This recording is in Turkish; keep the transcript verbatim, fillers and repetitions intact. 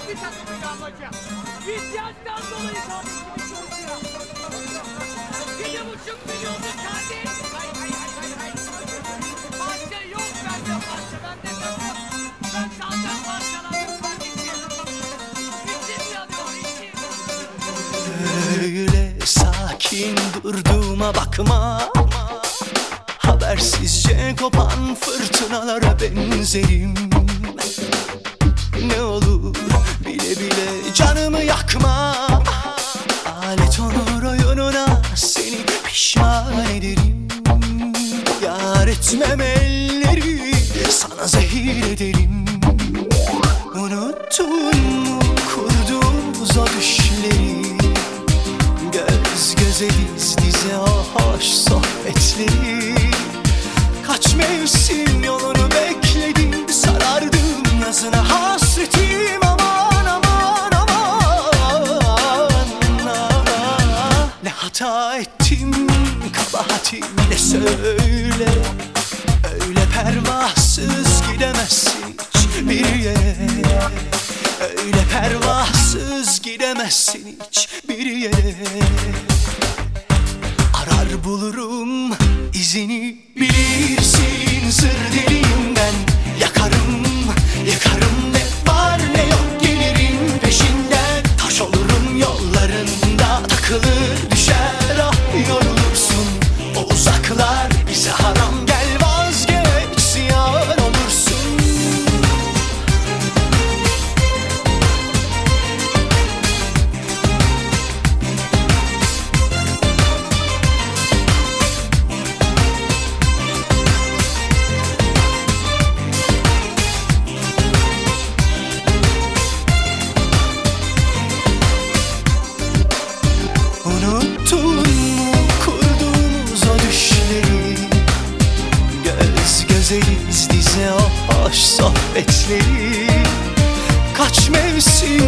bir takımı ablacığım. İhtiyaçtan dolayı kardeşimiz çalışıyor. Yedi buçuk milyonlu kardeş. Hay hay hay hay hay. Parça yok bende parça. Bende takım. Ben zaten parçalandım kardeşim. İçim yanıyor içim. Öyle sakin durduğuma bakma, habersizce kopan fırtınalara benzerim. Ne olur bile bile canımı yakma, alet olur oyununa seni pişman ederim. Yar etmem elleri, sana zehir ederim. Unuttun mu kurduğumuz o düşleri, göz göze diz dize o hoş sohbetleri. Kaç mevsim yolunu bekledim, sarardım yazına hasretim. Aman aman aman, ne hata ettim, kabahatim ne söyle. Öyle pervasız gidemezsin hiçbir yere, öyle pervasız gidemezsin hiçbir yere. Arar bulurum izini, bilirsin sır deliyim ben. Yakarım yakarım, ne var ne yok gelirim peşinden. Taş olurum yollarında, takılır düşer ah yorulursun. O uzaklar bize haram, gel vazgeç ziyan olursun. Unuttun mu kurduğumuz o düşleri, göz göze diz dize o hoş sohbetleri. Kaç mevsim